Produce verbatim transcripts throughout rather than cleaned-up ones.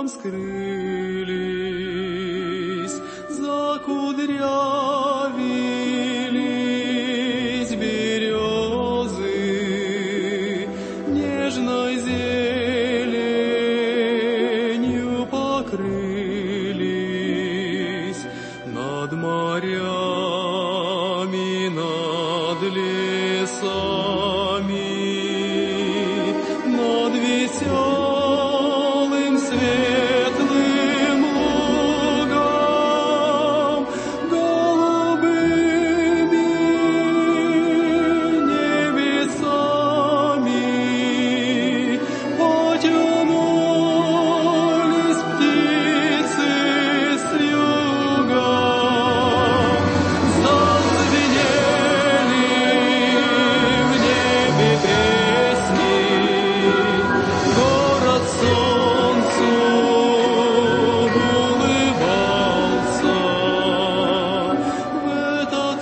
нам скрылись, закудрявились березы, нежной зеленью покрылись над морями, над лесами, над веселым светлым лугом, голубыми небесами потянулись птицы с юга. Зазвенели в небе песни, город солнцу улыбался в этот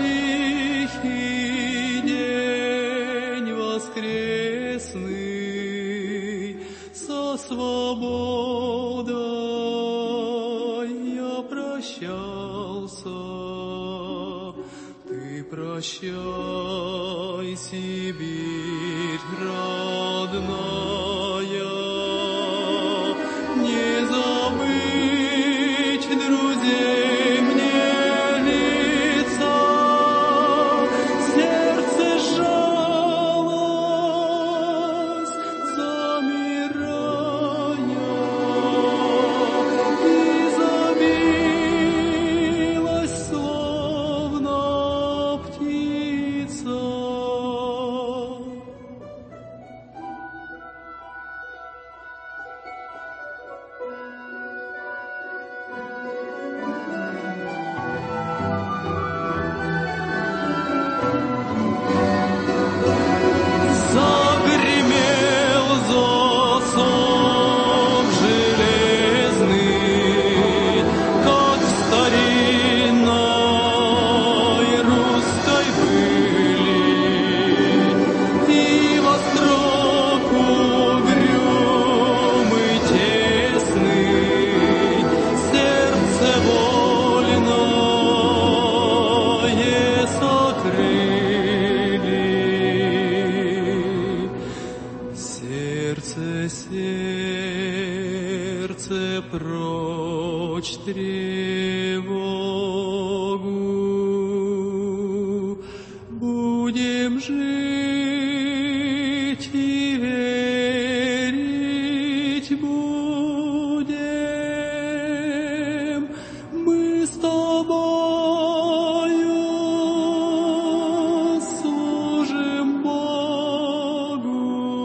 тихий день воскресный. Со свободой я прощался, ты прощай, Сибирь родная, не забыть друзей мне лица. Сердце сжалось, замирая, и забилось, словно птица. Загремел засов железный, как в старинной русской были, и во строк угрюмый тесный, сердце вольное сокрыли. Сердце, сердце, прочь тревогу, будем жить и верить будем. Мы с тобою служим Богу,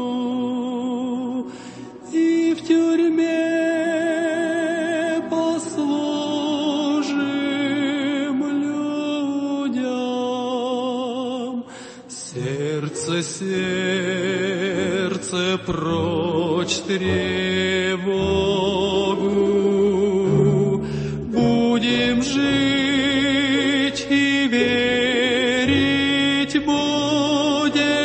и в тюрьме послужим людям. Сердце, сердце, прочь тревогу, будем жить и верить будем.